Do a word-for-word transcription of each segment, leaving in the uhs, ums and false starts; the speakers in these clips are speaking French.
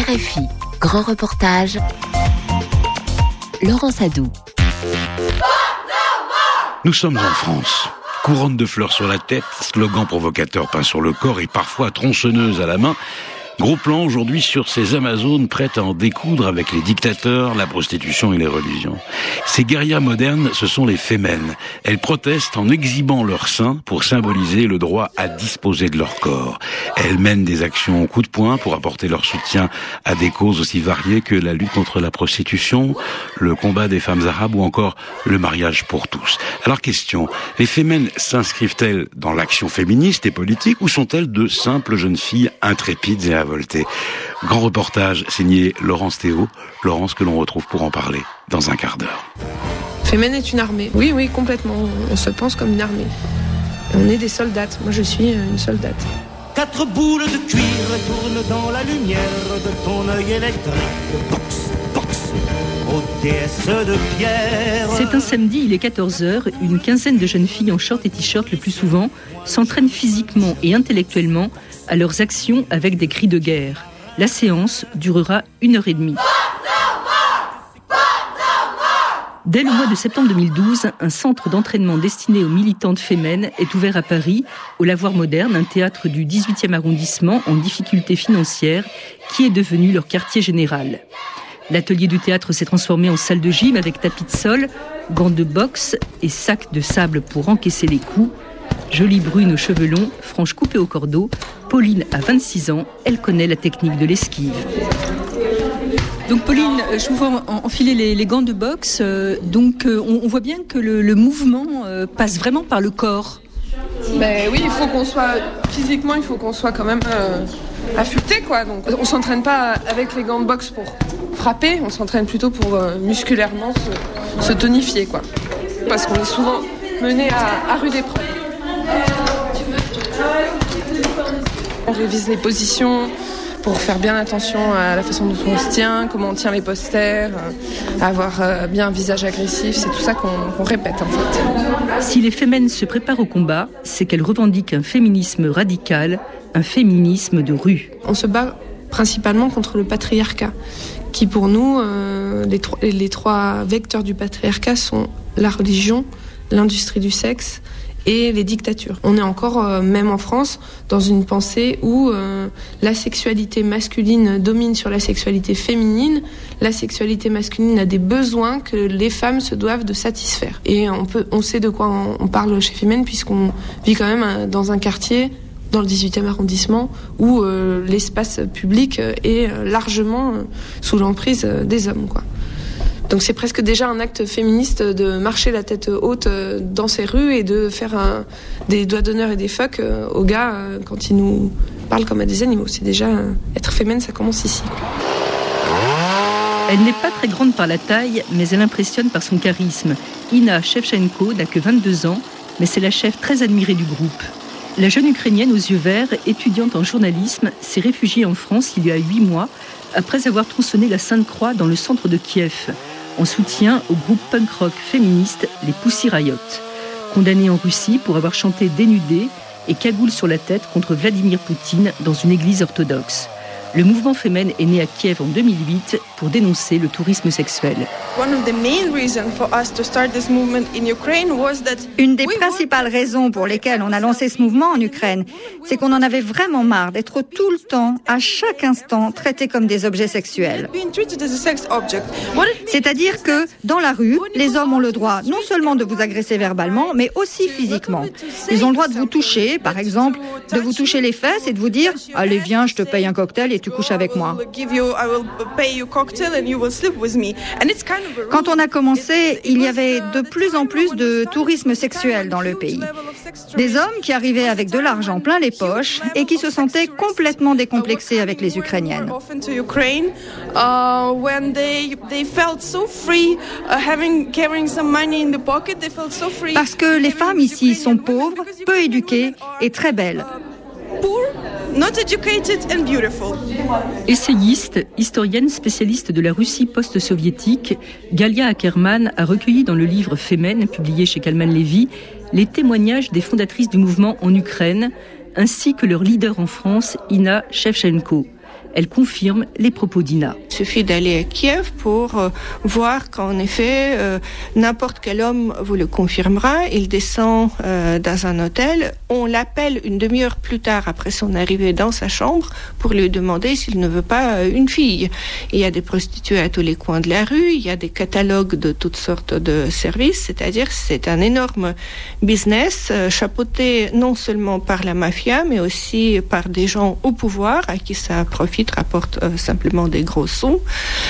R F I, grand reportage, Laurent Sadou. Nous sommes en France. Couronne de fleurs sur la tête, slogan provocateur peint sur le corps et parfois tronçonneuse à la main. Gros plan aujourd'hui sur ces Amazones prêtes à en découdre avec les dictateurs, la prostitution et les religions. Ces guerrières modernes, ce sont les fémènes. Elles protestent en exhibant leurs seins pour symboliser le droit à disposer de leur corps. Elles mènent des actions au coup de poing pour apporter leur soutien à des causes aussi variées que la lutte contre la prostitution, le combat des femmes arabes ou encore le mariage pour tous. Alors question, les fémènes s'inscrivent-elles dans l'action féministe et politique ou sont-elles de simples jeunes filles intrépides et volté. Grand reportage signé Laurence Théo, Laurence que l'on retrouve pour en parler dans un quart d'heure. Femen est une armée, oui, oui, complètement. On se pense comme une armée. On est des soldates, moi je suis une soldate. Quatre boules de cuir tournent dans la lumière de ton œil électrique. Box, box, ô déesse de pierre. C'est un samedi, il est quatorze heures. Une quinzaine de jeunes filles en short et t-shirt le plus souvent s'entraînent physiquement et intellectuellement à leurs actions avec des cris de guerre. La séance durera une heure et demie. Dès le mois de septembre deux mille douze, un centre d'entraînement destiné aux militantes fémènes est ouvert à Paris, au Lavoir Moderne, un théâtre du dix-huitième arrondissement en difficulté financière, qui est devenu leur quartier général. L'atelier du théâtre s'est transformé en salle de gym avec tapis de sol, gants de boxe et sacs de sable pour encaisser les coups. Jolie brune aux cheveux longs, franche coupée au cordeau, Pauline a vingt-six ans, elle connaît la technique de l'esquive. Donc Pauline, je vous vois enfiler les, les gants de boxe, euh, donc euh, on, on voit bien que le, le mouvement euh, passe vraiment par le corps. Ben oui, il faut qu'on soit, physiquement, il faut qu'on soit quand même euh, affûté, quoi. Donc on s'entraîne pas avec les gants de boxe pour frapper, on s'entraîne plutôt pour euh, musculairement se, se tonifier, quoi. Parce qu'on est souvent mené à, à rude épreuve. On révise les positions pour faire bien attention à la façon dont on se tient, comment on tient les posters, avoir bien un visage agressif, c'est tout ça qu'on, qu'on répète en fait. Si les fémènes se préparent au combat, c'est qu'elles revendiquent un féminisme radical, un féminisme de rue. On se bat principalement contre le patriarcat, qui pour nous, euh, les, tro- les trois vecteurs du patriarcat sont la religion, l'industrie du sexe et les dictatures. On est encore, euh, même en France, dans une pensée où euh, la sexualité masculine domine sur la sexualité féminine. La sexualité masculine a des besoins que les femmes se doivent de satisfaire. Et on peut, on sait de quoi on, on parle chez Femen, puisqu'on vit quand même dans un quartier, dans le dix-huitième arrondissement, où euh, l'espace public est largement sous l'emprise des hommes, quoi. Donc c'est presque déjà un acte féministe de marcher la tête haute dans ces rues et de faire un, des doigts d'honneur et des fuck aux gars quand ils nous parlent comme à des animaux. C'est déjà, être féminin, ça commence ici. Elle n'est pas très grande par la taille, mais elle impressionne par son charisme. Ina Shevchenko n'a que vingt-deux ans, mais c'est la chef très admirée du groupe. La jeune Ukrainienne aux yeux verts, étudiante en journalisme, s'est réfugiée en France il y a huit mois, après avoir tronçonné la Sainte-Croix dans le centre de Kiev, en soutien au groupe punk rock féministe les Pussy Riot. Condamnée en Russie pour avoir chanté dénudée et cagoule sur la tête contre Vladimir Poutine dans une église orthodoxe. Le mouvement Femen est né à Kiev en deux mille huit pour dénoncer le tourisme sexuel. Une des principales raisons pour lesquelles on a lancé ce mouvement en Ukraine, c'est qu'on en avait vraiment marre d'être tout le temps, à chaque instant, traités comme des objets sexuels. C'est-à-dire que, dans la rue, les hommes ont le droit non seulement de vous agresser verbalement, mais aussi physiquement. Ils ont le droit de vous toucher, par exemple, de vous toucher les fesses et de vous dire « Allez, viens, je te paye un cocktail et tu couches avec moi ». Quand on a commencé, il y avait de plus en plus de tourisme sexuel dans le pays. Des hommes qui arrivaient avec de l'argent plein les poches et qui se sentaient complètement décomplexés avec les Ukrainiennes. Parce que les femmes ici sont pauvres, peu éduquées et très belles. Not educated and beautiful. Essayiste, historienne spécialiste de la Russie post-soviétique, Galia Ackerman a recueilli dans le livre Femen, publié chez Kalman Levy, les témoignages des fondatrices du mouvement en Ukraine, ainsi que leur leader en France, Ina Shevchenko. Elle confirme les propos d'Ina. Il suffit d'aller à Kiev pour euh, voir qu'en effet, euh, n'importe quel homme vous le confirmera. Il descend euh, dans un hôtel. On l'appelle une demi-heure plus tard après son arrivée dans sa chambre pour lui demander s'il ne veut pas euh, une fille. Il y a des prostituées à tous les coins de la rue. Il y a des catalogues de toutes sortes de services. C'est-à-dire c'est un énorme business euh, chapeauté non seulement par la mafia, mais aussi par des gens au pouvoir à qui ça profite, rapporte euh, simplement des gros sous.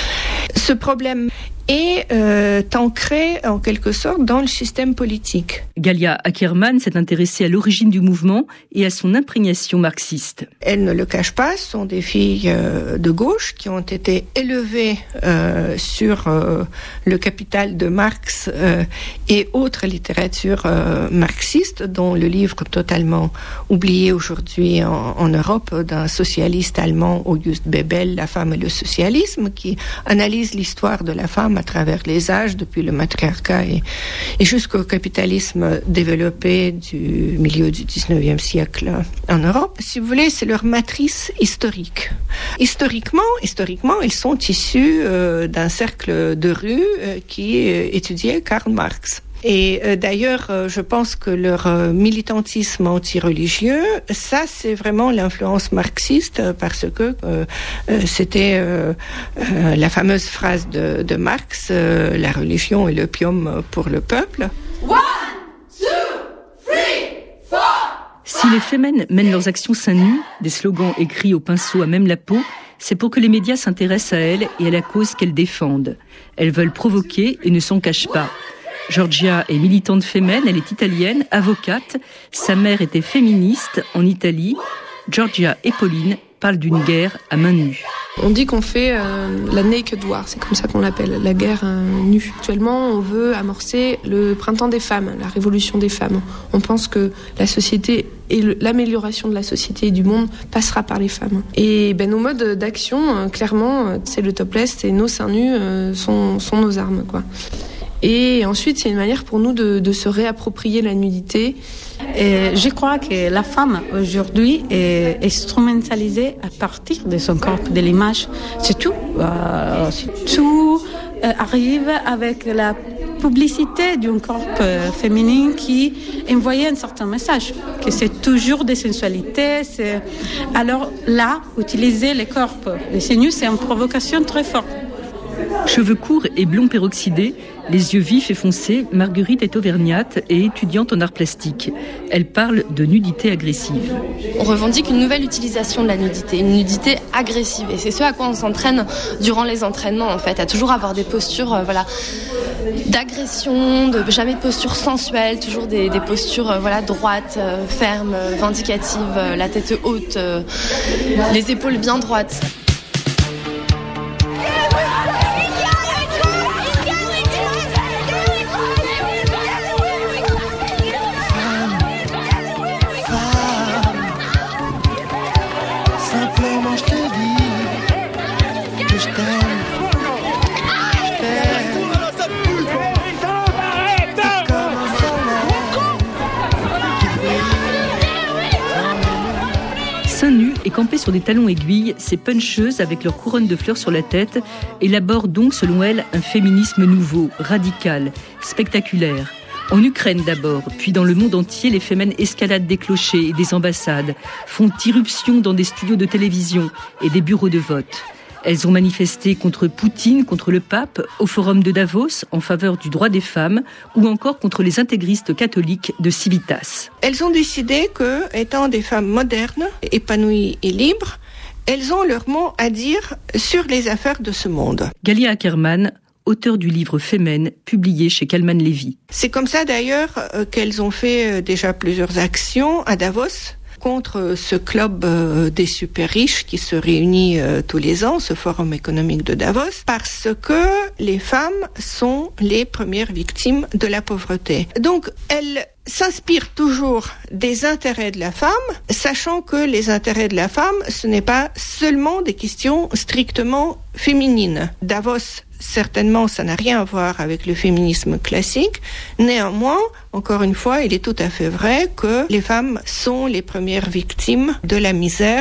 Ce problème est euh, ancré en quelque sorte dans le système politique. Galia Ackerman s'est intéressée à l'origine du mouvement et à son imprégnation marxiste. Elle ne le cache pas, ce sont des filles euh, de gauche qui ont été élevées euh, sur euh, le capital de Marx euh, et autres littératures euh, marxistes, dont le livre totalement oublié aujourd'hui en, en Europe d'un socialiste allemand, August Bebel, La femme et le socialisme, qui analyse l'histoire de la femme à travers les âges, depuis le matriarcat et, et jusqu'au capitalisme développé du milieu du dix-neuvième siècle en Europe. Si vous voulez, c'est leur matrice historique. Historiquement, historiquement, ils sont issus euh, d'un cercle de rue euh, qui euh, étudiait Karl Marx. Et euh, d'ailleurs, euh, je pense que leur euh, militantisme anti-religieux, ça c'est vraiment l'influence marxiste euh, parce que euh, euh, c'était euh, euh, la fameuse phrase de, de Marx, euh, la religion est l'opium pour le peuple. One, two, three, four. Si les Femen mènent leurs actions seins nus, des slogans écrits au pinceau à même la peau, c'est pour que les médias s'intéressent à elles et à la cause qu'elles défendent. Elles veulent provoquer et ne s'en cachent pas. Georgia est militante fémène, elle est italienne, avocate. Sa mère était féministe en Italie. Georgia et Pauline parlent d'une guerre à main nue. On dit qu'on fait euh, la naked war, c'est comme ça qu'on l'appelle, la guerre euh, nue. Actuellement, on veut amorcer le printemps des femmes, la révolution des femmes. On pense que la société et le, l'amélioration de la société et du monde passera par les femmes. Et ben, nos modes d'action, euh, clairement, c'est le topless et nos seins nus euh, sont, sont nos armes, quoi. Et ensuite, c'est une manière pour nous de, de se réapproprier la nudité. Et je crois que la femme aujourd'hui est instrumentalisée à partir de son corps, de l'image. C'est tout. Euh, tout euh, arrive avec la publicité d'un corps euh, féminin qui envoyait un certain message, que c'est toujours des sensualités. C'est... Alors là, utiliser les corps, les seins nus, c'est une provocation très forte. Cheveux courts et blonds peroxydés, les yeux vifs et foncés, Marguerite est auvergnate et étudiante en arts plastiques. Elle parle de nudité agressive. On revendique une nouvelle utilisation de la nudité, une nudité agressive. Et c'est ce à quoi on s'entraîne durant les entraînements, en fait, à toujours avoir des postures euh, voilà, d'agression, de, jamais de postures sensuelles, toujours des, des postures euh, voilà, droites, euh, fermes, euh, vindicatives, euh, la tête haute, euh, les épaules bien droites. Et campées sur des talons aiguilles, ces puncheuses avec leur couronne de fleurs sur la tête élaborent donc selon elles un féminisme nouveau, radical, spectaculaire. En Ukraine d'abord, puis dans le monde entier, les fémènes escaladent des clochers et des ambassades, font irruption dans des studios de télévision et des bureaux de vote. Elles ont manifesté contre Poutine, contre le pape, au forum de Davos, en faveur du droit des femmes, ou encore contre les intégristes catholiques de Civitas. Elles ont décidé que, étant des femmes modernes, épanouies et libres, elles ont leur mot à dire sur les affaires de ce monde. Galia Ackerman, auteure du livre Femen, publié chez Kalman Levy. C'est comme ça d'ailleurs qu'elles ont fait déjà plusieurs actions à Davos, contre ce club euh, des super riches qui se réunit euh, tous les ans, ce forum économique de Davos, parce que les femmes sont les premières victimes de la pauvreté. Donc, elles s'inspirent toujours des intérêts de la femme, sachant que les intérêts de la femme, ce n'est pas seulement des questions strictement féminines. Davos, certainement, ça n'a rien à voir avec le féminisme classique. Néanmoins, encore une fois, il est tout à fait vrai que les femmes sont les premières victimes de la misère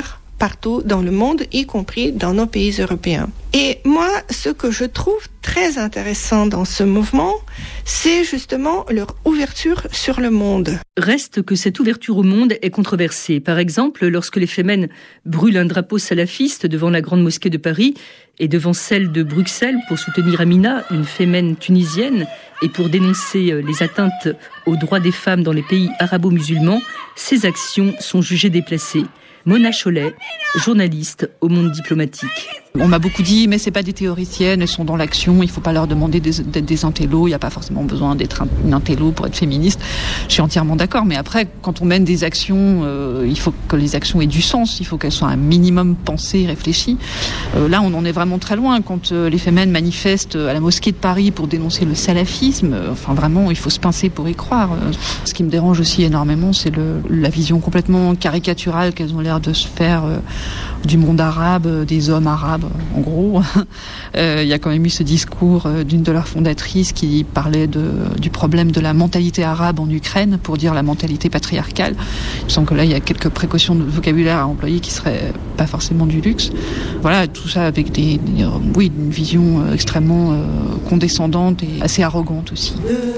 partout dans le monde, y compris dans nos pays européens. Et moi, ce que je trouve très intéressant dans ce mouvement, c'est justement leur ouverture sur le monde. Reste que cette ouverture au monde est controversée. Par exemple, lorsque les Femen brûlent un drapeau salafiste devant la grande mosquée de Paris et devant celle de Bruxelles pour soutenir Amina, une Femen tunisienne, et pour dénoncer les atteintes aux droits des femmes dans les pays arabo-musulmans, ces actions sont jugées déplacées. Mona Chollet, journaliste au Monde diplomatique. On m'a beaucoup dit, mais c'est pas des théoriciennes, elles sont dans l'action, il faut pas leur demander des, d'être des intellos, il n'y a pas forcément besoin d'être un, une intello pour être féministe. Je suis entièrement d'accord, mais après, quand on mène des actions, euh, il faut que les actions aient du sens, il faut qu'elles soient un minimum pensées, réfléchies. Euh, là, on en est vraiment très loin. Quand euh, les Femen manifestent à la mosquée de Paris pour dénoncer le salafisme, euh, enfin vraiment, il faut se pincer pour y croire. Euh, ce qui me dérange aussi énormément, c'est le, la vision complètement caricaturale qu'elles ont l'air de se faire euh, du monde arabe, euh, des hommes arabes. En gros, euh, il y a quand même eu ce discours euh, d'une de leurs fondatrices qui parlait de, du problème de la mentalité arabe en Ukraine pour dire la mentalité patriarcale. Il me semble que là, il y a quelques précautions de vocabulaire à employer qui seraient pas forcément du luxe. Voilà, tout ça avec des, des euh, oui, une vision euh, extrêmement euh, condescendante et assez arrogante aussi.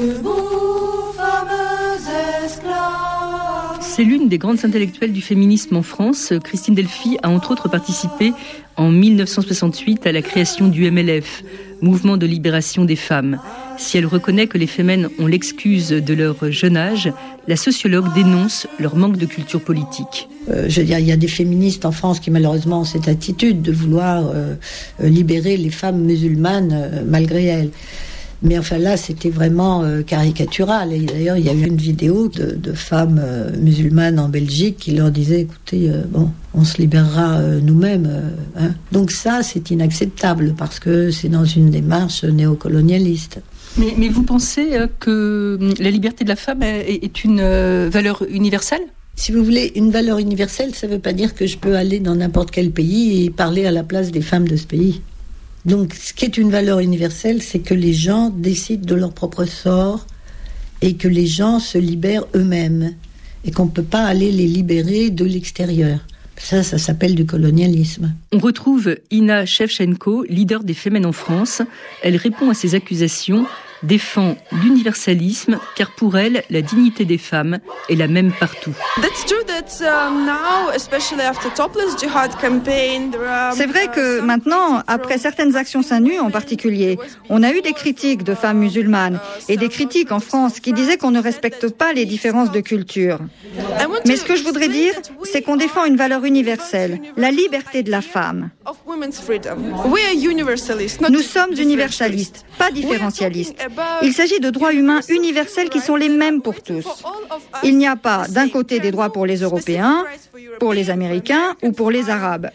C'est l'une des grandes intellectuelles du féminisme en France. Christine Delphy a entre autres participé en dix-neuf cent soixante-huit à la création du M L F, Mouvement de libération des femmes. Si elle reconnaît que les Femen ont l'excuse de leur jeune âge, la sociologue dénonce leur manque de culture politique. Euh, je veux dire, il y a des féministes en France qui malheureusement ont cette attitude de vouloir euh, libérer les femmes musulmanes euh, malgré elles. Mais enfin là, c'était vraiment euh, caricatural. Et d'ailleurs, il y a eu une vidéo de, de femmes euh, musulmanes en Belgique qui leur disaient, écoutez, euh, bon, on se libérera euh, nous-mêmes. Euh, hein. Donc ça, c'est inacceptable parce que c'est dans une démarche néocolonialiste. Mais, mais vous pensez euh, que la liberté de la femme est, est une euh, valeur universelle ? Si vous voulez, une valeur universelle, ça ne veut pas dire que je peux aller dans n'importe quel pays et parler à la place des femmes de ce pays. Donc, ce qui est une valeur universelle, c'est que les gens décident de leur propre sort et que les gens se libèrent eux-mêmes et qu'on ne peut pas aller les libérer de l'extérieur. Ça, ça s'appelle du colonialisme. On retrouve Ina Shevchenko, leader des Femen en France. Elle répond à ces accusations, défend l'universalisme, car pour elle, la dignité des femmes est la même partout. C'est vrai que maintenant, après certaines actions seins nus en particulier, on a eu des critiques de femmes musulmanes et des critiques en France qui disaient qu'on ne respecte pas les différences de culture. Mais ce que je voudrais dire, c'est qu'on défend une valeur universelle, la liberté de la femme. Nous sommes universalistes, pas différentialistes. Il s'agit de droits humains universels qui sont les mêmes pour tous. Il n'y a pas d'un côté des droits pour les Européens, pour les Américains ou pour les Arabes.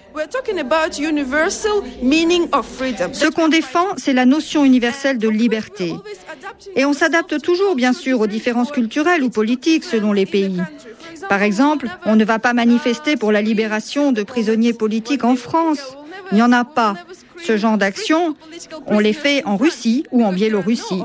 Ce qu'on défend, c'est la notion universelle de liberté. Et on s'adapte toujours, bien sûr, aux différences culturelles ou politiques selon les pays. Par exemple, on ne va pas manifester pour la libération de prisonniers politiques en France. Il n'y en a pas. Ce genre d'action, on les fait en Russie ou en Biélorussie.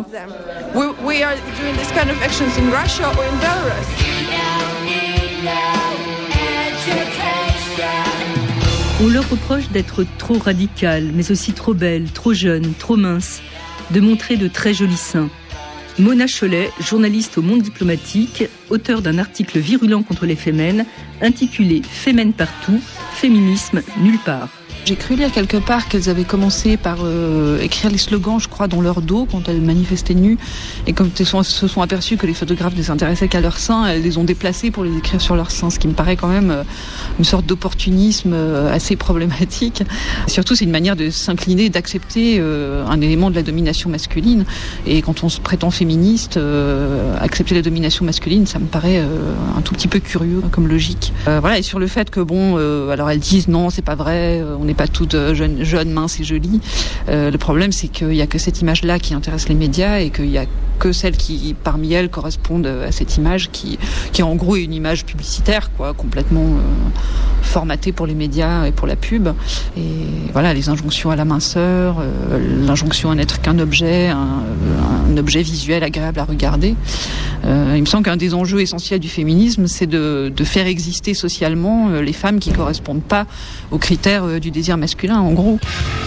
On leur reproche d'être trop radicales, mais aussi trop belles, trop jeunes, trop minces, de montrer de très jolis seins. Mona Chollet, journaliste au Monde diplomatique, auteur d'un article virulent contre les Femen, intitulé « Femen partout, féminisme nulle part ». J'ai cru lire quelque part qu'elles avaient commencé par euh, écrire les slogans, je crois, dans leur dos quand elles manifestaient nues. Et quand elles sont, se sont aperçues que les photographes ne s'intéressaient qu'à leurs seins, elles les ont déplacés pour les écrire sur leurs seins, ce qui me paraît quand même euh, une sorte d'opportunisme euh, assez problématique. Et surtout, c'est une manière de s'incliner, d'accepter euh, un élément de la domination masculine. Et quand on se prétend féministe, euh, accepter la domination masculine, ça me paraît euh, un tout petit peu curieux comme logique. Euh, voilà, et sur le fait que, bon, euh, alors elles disent non, c'est pas vrai, on n'est pas toutes jeunes, jeunes, minces et jolies. Euh, le problème, c'est qu'il n'y a que cette image-là qui intéresse les médias et qu'il n'y a que celles qui, parmi elles, correspondent à cette image qui, qui en gros, est une image publicitaire, quoi, complètement euh, formatée pour les médias et pour la pub. Et voilà, les injonctions à la minceur, euh, l'injonction à n'être qu'un objet, un, un, un objet visuel agréable à regarder. Euh, il me semble qu'un des enjeux essentiels du féminisme, c'est de, de faire exister socialement euh, les femmes qui correspondent pas aux critères euh, du désir masculin, en gros.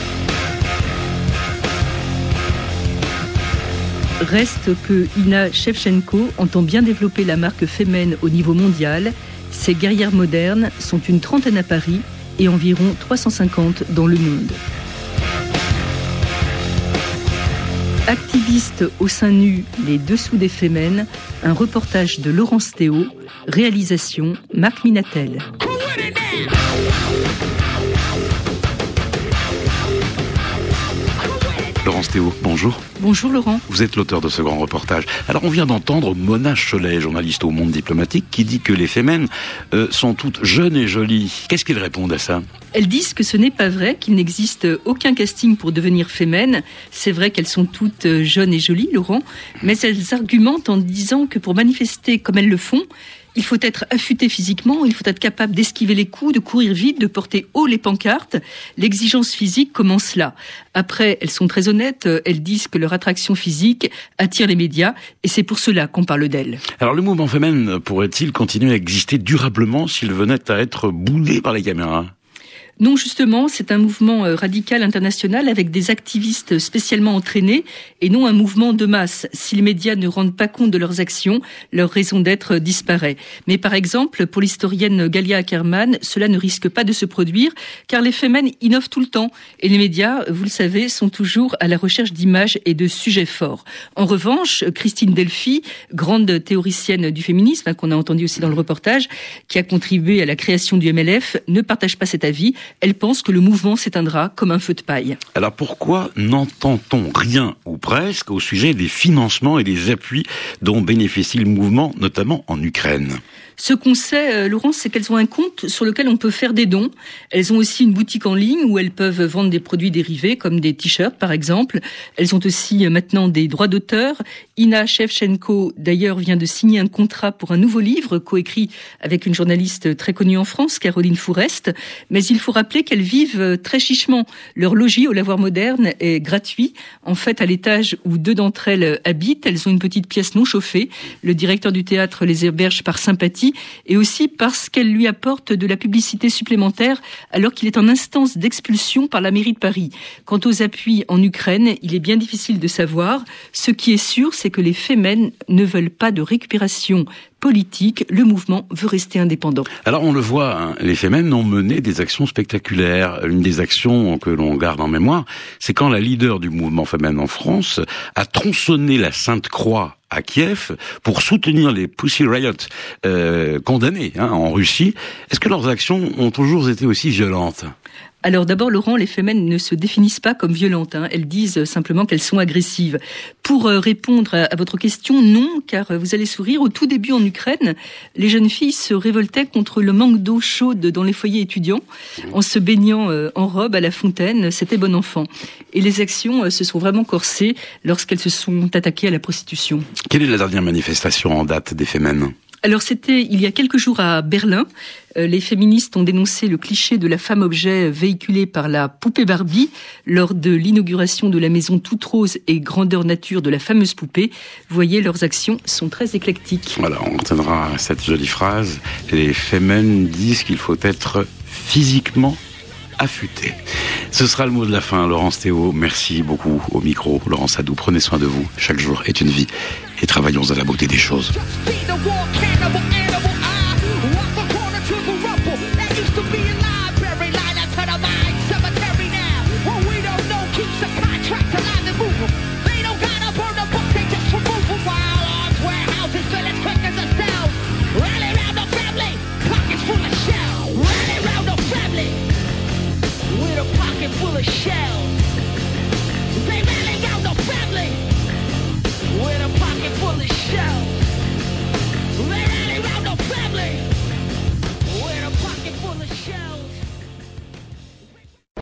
Reste que Ina Shevchenko entend bien développer la marque Femen au niveau mondial. Ces guerrières modernes sont une trentaine à Paris et environ trois cent cinquante dans le monde. Activiste au sein nu, les dessous des Femen, un reportage de Laurence Théo, réalisation Marc Minatel. Laurence Théo, bonjour. Bonjour Laurent. Vous êtes l'auteur de ce grand reportage. Alors on vient d'entendre Mona Cholet, journaliste au Monde diplomatique, qui dit que les Femen euh, sont toutes jeunes et jolies. Qu'est-ce qu'ils répondent à ça ? Elles disent que ce n'est pas vrai, qu'il n'existe aucun casting pour devenir Femen. C'est vrai qu'elles sont toutes jeunes et jolies, Laurent, mais elles argumentent en disant que pour manifester comme elles le font, il faut être affûté physiquement, il faut être capable d'esquiver les coups, de courir vite, de porter haut les pancartes. L'exigence physique commence là. Après, elles sont très honnêtes, elles disent que leur attraction physique attire les médias, et c'est pour cela qu'on parle d'elles. Alors le mouvement Femen pourrait-il continuer à exister durablement s'il venait à être boudé par les caméras ? Non, justement, c'est un mouvement radical international avec des activistes spécialement entraînés et non un mouvement de masse. Si les médias ne rendent pas compte de leurs actions, leur raison d'être disparaît. Mais par exemple, pour l'historienne Galia Ackerman, cela ne risque pas de se produire car les Femen innovent tout le temps et les médias, vous le savez, sont toujours à la recherche d'images et de sujets forts. En revanche, Christine Delphi, grande théoricienne du féminisme, hein, qu'on a entendu aussi dans le reportage, qui a contribué à la création du M L F, ne partage pas cet avis. Elle pense que le mouvement s'éteindra comme un feu de paille. Alors pourquoi n'entend-on rien, ou presque, au sujet des financements et des appuis dont bénéficie le mouvement, notamment en Ukraine ? Ce qu'on sait, Laurence, c'est qu'elles ont un compte sur lequel on peut faire des dons. Elles ont aussi une boutique en ligne où elles peuvent vendre des produits dérivés, comme des t-shirts par exemple. Elles ont aussi maintenant des droits d'auteur. Ina Shevchenko, d'ailleurs, vient de signer un contrat pour un nouveau livre coécrit avec une journaliste très connue en France, Caroline Fourest. Mais il faut rappeler qu'elles vivent très chichement. Leur logis au lavoir moderne est gratuit. En fait, à l'étage où deux d'entre elles habitent, elles ont une petite pièce non chauffée. Le directeur du théâtre les héberge par sympathie et aussi parce qu'elle lui apporte de la publicité supplémentaire alors qu'il est en instance d'expulsion par la mairie de Paris. Quant aux appuis en Ukraine, il est bien difficile de savoir. Ce qui est sûr, c'est que les Femen ne veulent pas de récupération politique. Le mouvement veut rester indépendant. Alors on le voit, hein, les Femen ont mené des actions spectaculaires. Une des actions que l'on garde en mémoire, c'est quand la leader du mouvement Femen en France a tronçonné la Sainte Croix à Kiev pour soutenir les Pussy Riot euh, condamnés hein, en Russie. Est-ce que leurs actions ont toujours été aussi violentes ? Alors d'abord, Laurent, les Femen ne se définissent pas comme violentes. Hein. Elles disent simplement qu'elles sont agressives. Pour euh, répondre à, à votre question, non, car euh, vous allez sourire. Au tout début en Ukraine, les jeunes filles se révoltaient contre le manque d'eau chaude dans les foyers étudiants, en se baignant euh, en robe à la fontaine. C'était bon enfant. Et les actions euh, se sont vraiment corsées lorsqu'elles se sont attaquées à la prostitution. Quelle est la dernière manifestation en date des Femen ? Alors c'était il y a quelques jours à Berlin. Euh, les féministes ont dénoncé le cliché de la femme-objet véhiculé par la poupée Barbie lors de l'inauguration de la maison toute rose et grandeur nature de la fameuse poupée. Vous voyez, leurs actions sont très éclectiques. Voilà, on retiendra cette jolie phrase. Les Femen disent qu'il faut être physiquement affûté. Ce sera le mot de la fin, Laurence Théo. Merci beaucoup au micro. Laurence Adou, prenez soin de vous. Chaque jour est une vie. Et travaillons à la beauté des choses. Just be the war cannibal animal. I walk a corner to the rumble. That used to be